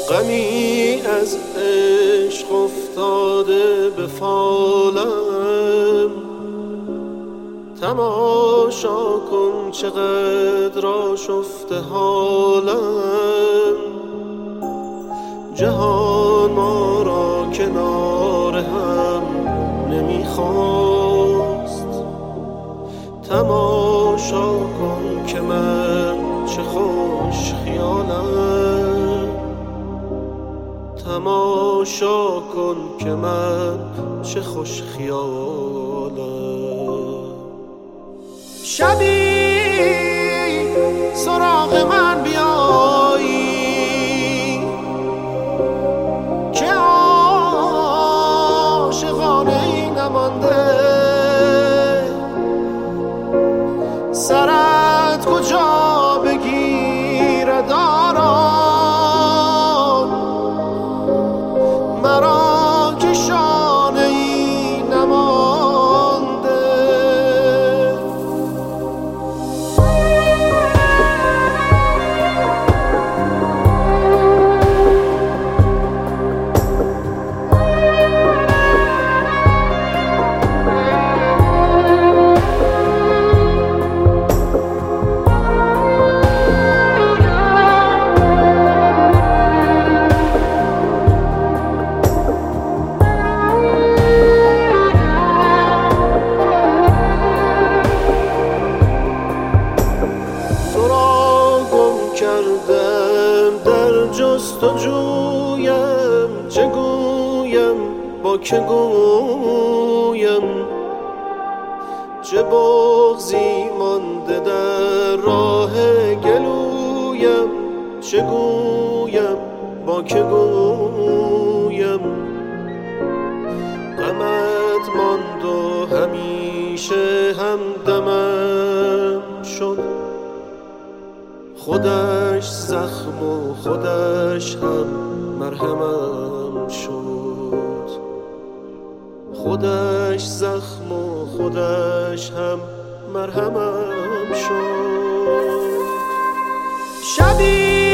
غمی از عشق افتاده به فالم، تماشا کن چقدر آشفته حالم. جهان ما را کنار هم نمیخواست، تماشا کن که من چه خوش خیالم. تماشا کن که من چه خوش خیالم. شبی سراغ من بیایی که عاشقانه ای نمانده، سرت کجا بگیرد آرام، مرا که شانه ای نمانده. کردم در جستجویم، چه گویم با که گویم، چه بغضی مانده در راه گلویم، چه گویم با که گویم. غمت ماند و همیشه همدمم شد، خودش زخم و خودش هم مرهمم شد، خودش زخم و خودش هم مرهمم شد. شبی